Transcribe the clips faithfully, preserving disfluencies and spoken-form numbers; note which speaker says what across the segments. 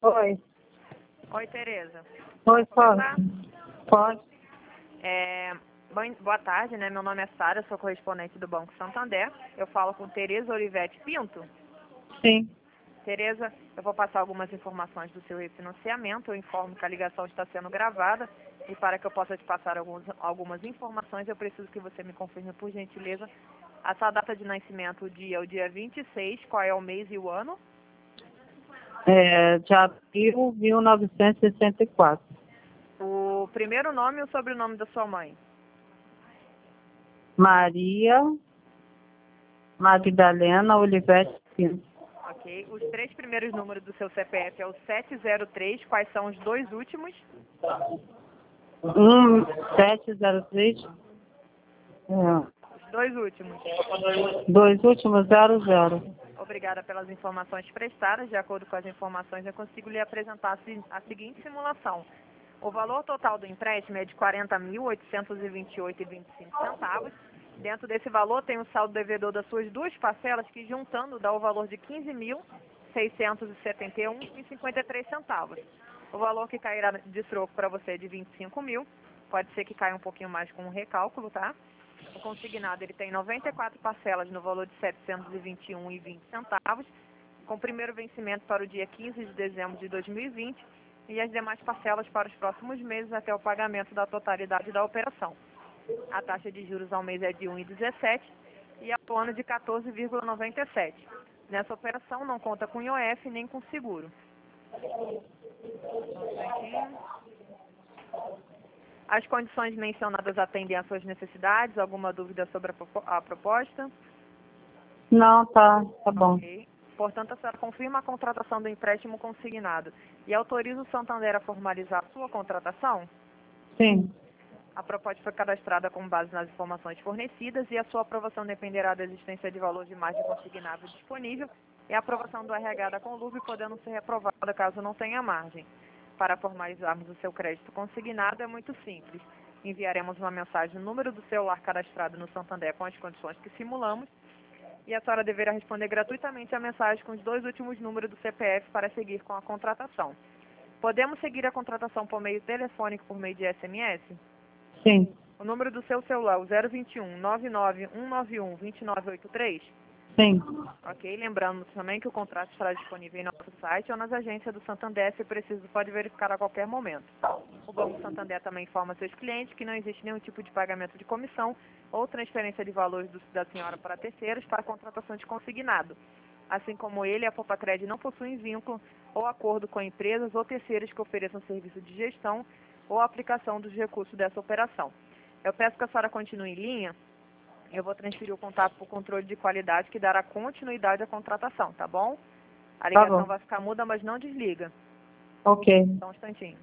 Speaker 1: Oi.
Speaker 2: Oi, Tereza.
Speaker 1: Oi, pode?
Speaker 2: Começar?
Speaker 1: Pode?
Speaker 2: É, bom- boa tarde, né? Meu nome é Sara, sou correspondente do Banco Santander. Eu falo com Tereza Olivete Pinto.
Speaker 1: Sim.
Speaker 2: Tereza, eu vou passar algumas informações do seu refinanciamento. Eu informo que a ligação está sendo gravada e para que eu possa te passar alguns, algumas informações, eu preciso que você me confirme, por gentileza, a sua data de nascimento, o dia, o dia vinte e seis, qual é o mês e o ano?
Speaker 1: É, de abril de mil novecentos e sessenta e quatro.
Speaker 2: O primeiro nome e o sobrenome da sua mãe.
Speaker 1: Maria Magdalena Olivete Pinto.
Speaker 2: Ok. Os três primeiros números do seu C P F é o sete zero três. Quais são os dois últimos?
Speaker 1: um sete zero três. É,
Speaker 2: Os dois últimos.
Speaker 1: dois últimos zero zero.
Speaker 2: Obrigada pelas informações prestadas. De acordo com as informações, eu consigo lhe apresentar a se- a seguinte simulação. O valor total do empréstimo é de quarenta mil oitocentos e vinte e oito reais e vinte e cinco centavos. Dentro desse valor tem o saldo devedor das suas duas parcelas, que juntando dá o valor de quinze mil seiscentos e setenta e um reais e cinquenta e três centavos. O valor que cairá de troco para você é de vinte e cinco mil. Pode ser que caia um pouquinho mais com o recálculo, tá? O consignado ele tem noventa e quatro parcelas no valor de setecentos e vinte e um reais e vinte centavos, com primeiro vencimento para o dia quinze de dezembro de dois mil e vinte e as demais parcelas para os próximos meses até o pagamento da totalidade da operação. A taxa de juros ao mês é de um vírgula dezessete e ao ano de quatorze vírgula noventa e sete. Nessa operação não conta com I O F nem com seguro. Só um instantinho. As condições mencionadas atendem às suas necessidades? Alguma dúvida sobre a propo- a proposta?
Speaker 1: Não, tá, tá bom.
Speaker 2: Ok. Portanto, a senhora confirma a contratação do empréstimo consignado e autoriza o Santander a formalizar a sua contratação?
Speaker 1: Sim.
Speaker 2: A proposta foi cadastrada com base nas informações fornecidas e a sua aprovação dependerá da existência de valor de margem consignável disponível e a aprovação do R H da Conlube, podendo ser reprovada caso não tenha margem. Para formalizarmos o seu crédito consignado é muito simples. Enviaremos uma mensagem no número do celular cadastrado no Santander com as condições que simulamos e a senhora deverá responder gratuitamente a mensagem com os dois últimos números do C P F para seguir com a contratação. Podemos seguir a contratação por meio telefônico por meio de S M S?
Speaker 1: Sim.
Speaker 2: O número do seu celular, o zero vinte e um, nove nove um nove um, dois nove oito três?
Speaker 1: Sim.
Speaker 2: Ok, lembrando também que o contrato estará disponível em nosso site ou nas agências do Santander, se preciso pode verificar a qualquer momento. O Banco Santander também informa seus clientes que não existe nenhum tipo de pagamento de comissão ou transferência de valores do- da senhora para terceiros para a contratação de consignado. Assim como ele, a Popacred não possui vínculo ou acordo com empresas ou terceiros que ofereçam serviço de gestão ou aplicação dos recursos dessa operação. Eu peço que a senhora continue em linha. Eu vou transferir o contato para o controle de qualidade que dará continuidade à contratação, tá bom? A
Speaker 1: Tá
Speaker 2: ligação
Speaker 1: bom.
Speaker 2: vai ficar muda, mas não desliga.
Speaker 1: Ok.
Speaker 2: Só um instantinho.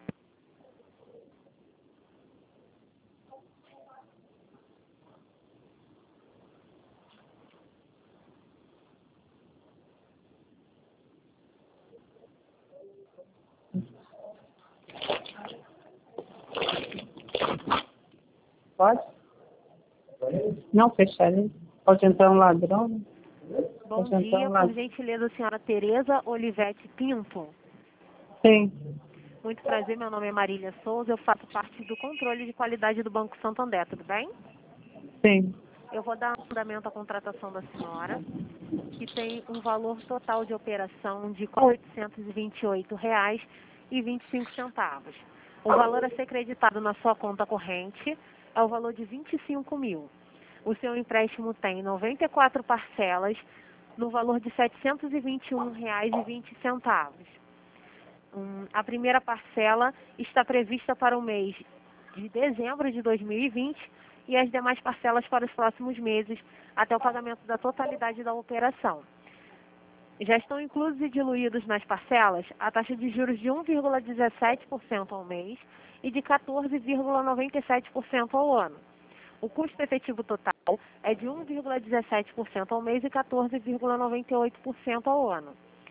Speaker 1: Pode? Não, fecharei. Pode entrar um ladrão? né?
Speaker 3: Bom
Speaker 1: Pode entrar
Speaker 3: dia,
Speaker 1: um
Speaker 3: por
Speaker 1: ladrão.
Speaker 3: gentileza, senhora Tereza Olivete Pinto.
Speaker 1: Sim.
Speaker 3: Muito prazer, meu nome é Marília Souza, eu faço parte do controle de qualidade do Banco Santander, tudo bem?
Speaker 1: Sim.
Speaker 3: Eu vou dar andamento à contratação da senhora, que tem um valor total de operação de oitocentos e vinte e oito reais e vinte e cinco centavos. O valor a ser creditado na sua conta corrente é o valor de vinte e cinco mil. O seu empréstimo tem noventa e quatro parcelas no valor de setecentos e vinte e um reais e vinte centavos. Hum, a primeira parcela está prevista para o mês de dezembro de dois mil e vinte e as demais parcelas para os próximos meses, até o pagamento da totalidade da operação. Já estão inclusos e diluídos nas parcelas a taxa de juros de um vírgula dezessete por cento ao mês e de quatorze vírgula noventa e sete por cento ao ano. O custo efetivo total é de um vírgula dezessete por cento ao mês e quatorze vírgula noventa e oito por cento ao ano.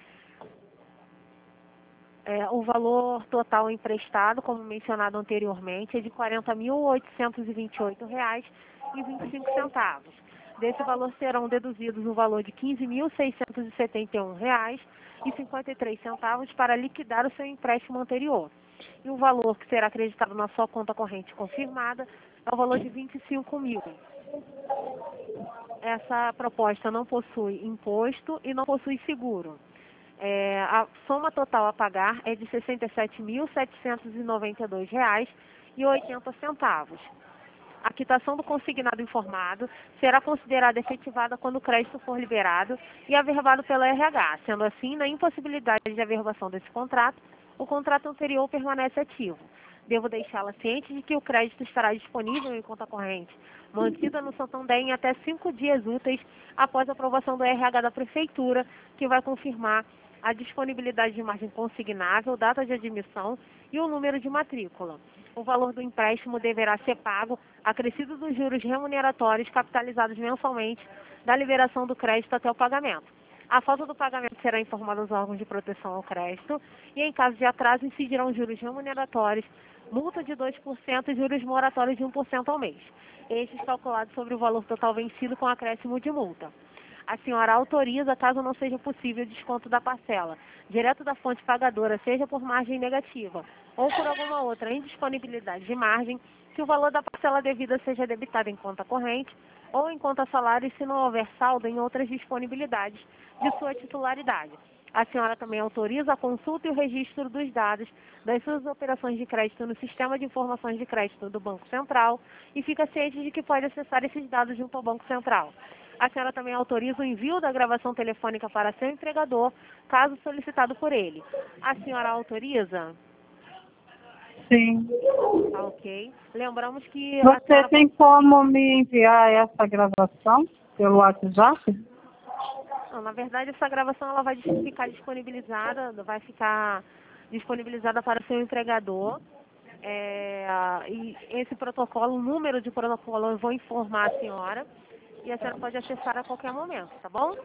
Speaker 3: É, o valor total emprestado, como mencionado anteriormente, é de quarenta mil oitocentos e vinte e oito reais e vinte e cinco centavos. Desse valor serão deduzidos o valor de quinze mil seiscentos e setenta e um reais e cinquenta e três centavos para liquidar o seu empréstimo anterior. E o valor que será acreditado na sua conta corrente confirmada é o valor de vinte e cinco mil. Essa proposta não possui imposto e não possui seguro. É, a soma total a pagar é de sessenta e sete mil setecentos e noventa e dois reais e oitenta centavos. A quitação do consignado informado será considerada efetivada quando o crédito for liberado e averbado pela R H. Sendo assim, na impossibilidade de averbação desse contrato, o contrato anterior permanece ativo. Devo deixá-la ciente de que o crédito estará disponível em conta corrente, mantida no Santander em até cinco dias úteis após a aprovação do R H da Prefeitura, que vai confirmar a disponibilidade de margem consignável, data de admissão e o número de matrícula. O valor do empréstimo deverá ser pago acrescido dos juros remuneratórios capitalizados mensalmente da liberação do crédito até o pagamento. A falta do pagamento será informada aos órgãos de proteção ao crédito e, em caso de atraso, incidirão juros remuneratórios, multa de dois por cento e juros moratórios de um por cento ao mês. Estes calculados sobre o valor total vencido com acréscimo de multa. A senhora autoriza, caso não seja possível, o desconto da parcela, direto da fonte pagadora, seja por margem negativa ou por alguma outra indisponibilidade de margem, que o valor da parcela devida seja debitado em conta corrente ou em conta salário se não houver saldo em outras disponibilidades de sua titularidade. A senhora também autoriza a consulta e o registro dos dados das suas operações de crédito no Sistema de Informações de Crédito do Banco Central e fica ciente de que pode acessar esses dados junto ao Banco Central. A senhora também autoriza o envio da gravação telefônica para seu empregador, caso solicitado por ele. A senhora autoriza?
Speaker 1: Sim.
Speaker 3: Ah, ok. Lembramos que a
Speaker 1: Você
Speaker 3: senhora...
Speaker 1: tem como me enviar essa gravação pelo WhatsApp?
Speaker 3: Não, na verdade, essa gravação ela vai ficar disponibilizada, vai ficar disponibilizada para o seu empregador. É, e esse protocolo, o número de protocolo, eu vou informar a senhora. E a senhora pode acessar a qualquer momento, tá bom?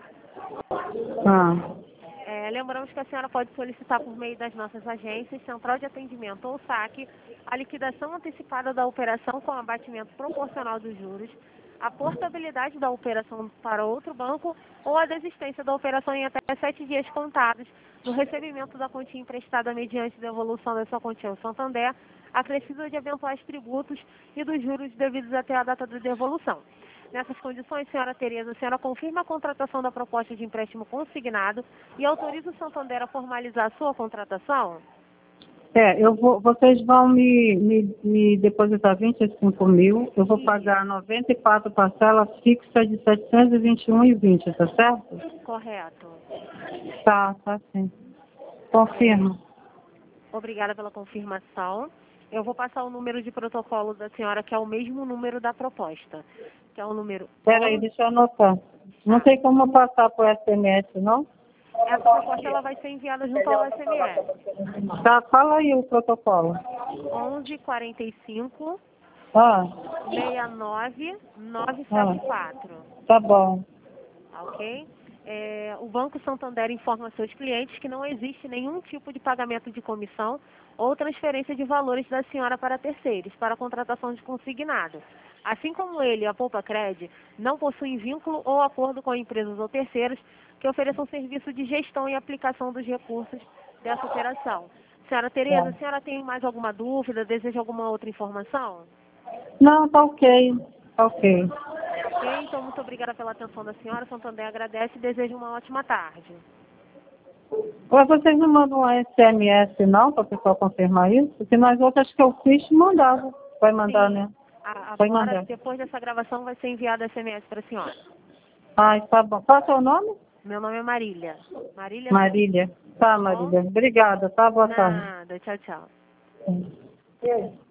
Speaker 1: Ah.
Speaker 3: É, lembramos que a senhora pode solicitar por meio das nossas agências, Central de Atendimento ou saque, a liquidação antecipada da operação com abatimento proporcional dos juros, a portabilidade da operação para outro banco ou a desistência da operação em até sete dias contados do recebimento da quantia emprestada mediante devolução da sua quantia ao Santander, acrescida de eventuais tributos e dos juros devidos até a data da devolução. Nessas condições, senhora Tereza, a senhora confirma a contratação da proposta de empréstimo consignado e autoriza o Santander a formalizar a sua contratação?
Speaker 1: É, eu vou, vocês vão me, me, me depositar vinte e cinco mil, eu vou
Speaker 3: Sim.
Speaker 1: pagar noventa e quatro parcelas fixas de setecentos e vinte e um reais e vinte centavos, tá certo?
Speaker 3: Correto.
Speaker 1: Tá, tá sim. Confirmo.
Speaker 3: Obrigada pela confirmação. Eu vou passar o número de protocolo da senhora, que é o mesmo número da proposta, que é o número...
Speaker 1: Peraí, deixa eu anotar. Não tem como passar por S M S, não?
Speaker 3: Essa proposta ela vai ser enviada junto ao S M S.
Speaker 1: Tá, fala aí o protocolo.
Speaker 3: onze quarenta e cinco,
Speaker 1: Ah,
Speaker 3: sessenta e nove, novecentos e setenta e quatro.
Speaker 1: tá bom.
Speaker 3: Ok? É, o Banco Santander informa seus clientes que não existe nenhum tipo de pagamento de comissão ou transferência de valores da senhora para terceiros, para a contratação de consignado. Assim como ele, a Poupa Cred, não possuem vínculo ou acordo com empresas ou terceiros que ofereçam serviço de gestão e aplicação dos recursos dessa operação. Senhora Tereza, a senhora tem mais alguma dúvida, deseja alguma outra informação?
Speaker 1: Não, tá ok. Tá ok.
Speaker 3: Ok, então muito obrigada pela atenção da senhora. Santander agradece e deseja uma ótima tarde.
Speaker 1: Ou vocês não mandam um S M S não, para o pessoal confirmar isso? Porque nós outras que eu fiz, mandava. Vai mandar,
Speaker 3: Sim.
Speaker 1: né?
Speaker 3: A-
Speaker 1: Vai
Speaker 3: Agora,
Speaker 1: mandar.
Speaker 3: depois dessa gravação, vai ser enviado S M S para a senhora.
Speaker 1: Ai, tá bom. Qual é o seu nome?
Speaker 3: Meu nome é Marília. Marília.
Speaker 1: Marília. Tá, Marília. Obrigada, tá? Boa tarde.
Speaker 3: Nada, tchau, tchau.
Speaker 1: Sim.